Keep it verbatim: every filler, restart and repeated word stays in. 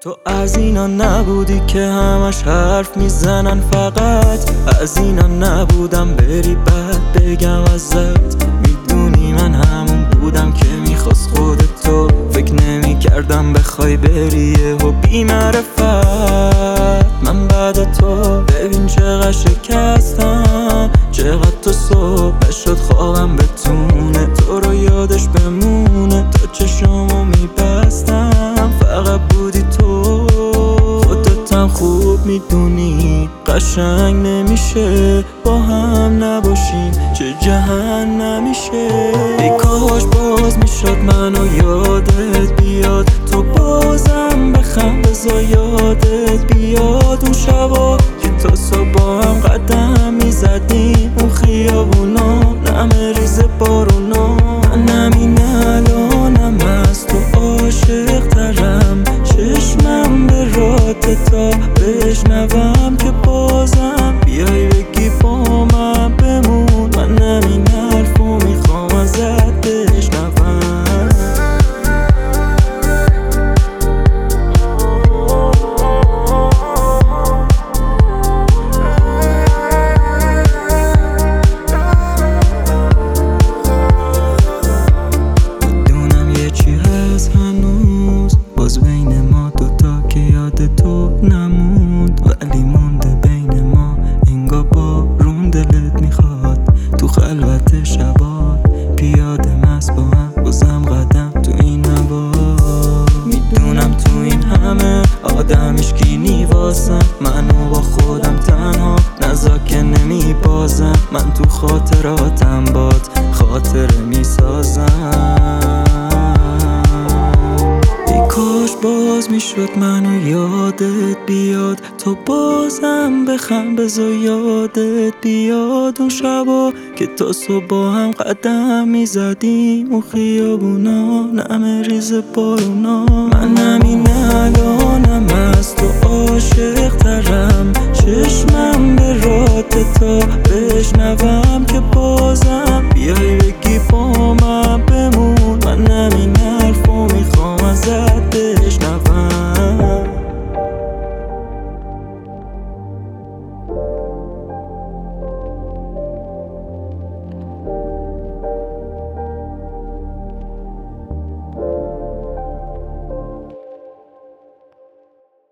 تو از اینا نبودی که همش حرف میزنن فقط. از اینا نبودم بری بعد بگم ازت. میدونی من همون بودم که میخواست خودتو. فکر نمی کردم بخوای بری و بی معرفت. من بعد تو ببین چقدر شکستم، چقدر تو صبح شد خوابم بتونه تو رو یادش بمونه. تا چشامو میبستم فقط بودی تو. خودتم خوب میدونی قشنگ نمیشه با هم نباشیم، چه جهنم میشه. ای کاش باز میشد منو یادت بیاد، تو بازم بخم بزا یادت بیاد. اون شبا که تا صبح هم قدم میزدیم اون خیابونا، نمه ریز بارونا. من همین الانم از تو عاشق ترم، چشمم به رات تا بشنوم که بازم بیای بگی با من بمون. من همین حرفو میخوام ازت بشنوم. میدونم یه چی هست هنوز باز بین ما دوتا که یاد تو نموند، ولی مونده بین ما انگار بارون دلت میخواد. تو خلوت شبات پیاده مست با هم بازم قدم تو این هوا. میدونم تو این همه آدم هیشکی واسم، منو با خودم تنها نزا که نمیبازم. من تو خاطراتم باد خاطره میسازم. کاش باز میشد منو یادت بیاد، تو بازم بخم بزا یادت بیاد. اون شبا که تا صبح هم قدم میزدیم اون خیابونا، نمه ریز بارونا. من همین الانم از تو عاشق ترم، چشمم به رات تا بشنوم که بازم بیای